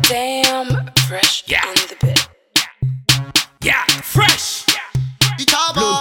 Damn fresh on the bit. Yeah, fresh. Itabo.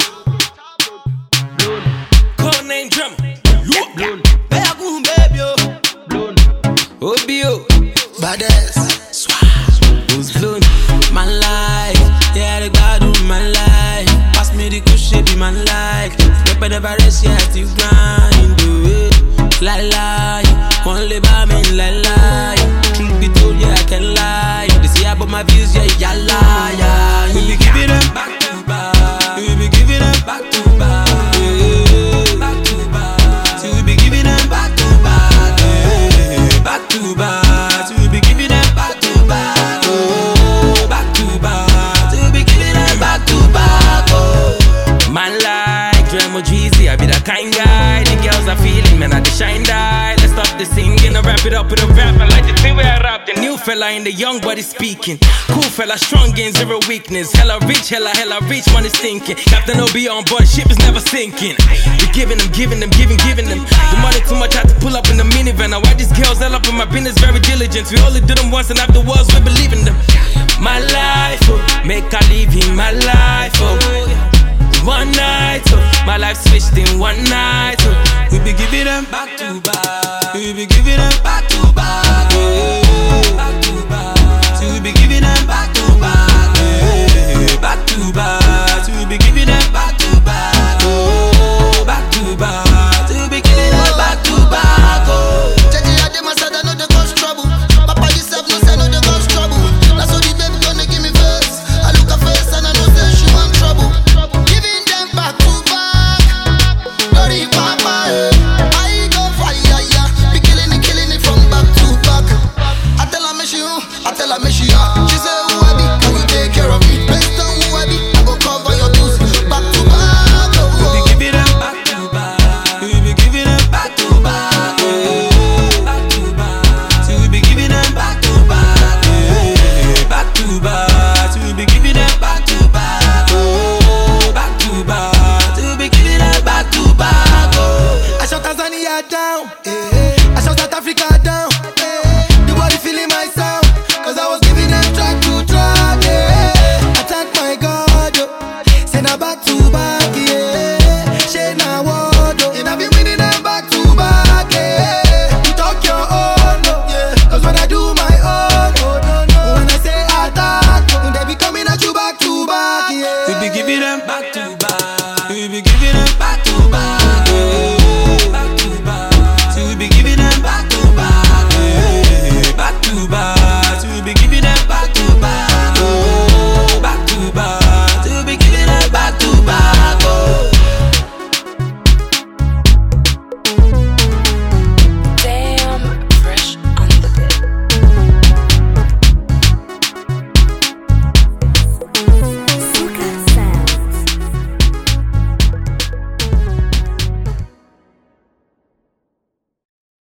Code name drummer. Blown. Beagun baby yo. Blown. Obio. Badass. Who's blown? My life. Yeah, the God of my life. Pass me the good shit, be my life. Step at the virus, yeah, still grind. Do it. Lie. Only by me, lie. Truth be told, yeah, I can lie. They say about my views, yeah, lie. We be giving them back to back. We be giving them back to back. Back to back. So we be giving them back to back. Back to back. So we be giving them back to back. Back to back. So we be giving them back to back. Man like Dremo Jeezy, I be that kind guy. The girls are feeling, man, I the shine die. Let's stop the singing, I wrap it up with a rap. I like the thing where I rap. The new fella in the young body speaking. Cool fella, strong in zero weakness. Hella rich, money stinking. Captain OB on board, ship is never sinking. We giving them. The money too much, I had to pull up in the minivan. Now why these girls all up in my business, very diligent. We only do them once and afterwards we believe in them. My life, oh, make I live in my life, oh. One night, oh, my life switched in one night, oh. We be giving them back to back. We be giving them back to back, oh. Back to back. So we be giving them back to back, oh. Back to back. So we be giving them back to back, oh. Back to back. So we be giving them back to back, oh. Check it out, them I said I know they cause trouble. Papa yourself no say no they cause trouble. That's how the baby gonna give me first. I look her face and I know say she want trouble. Giving them back to back. Dirty papa, I go fire, yeah. Be killing it from back to back. I tell her me she, I tell her me she,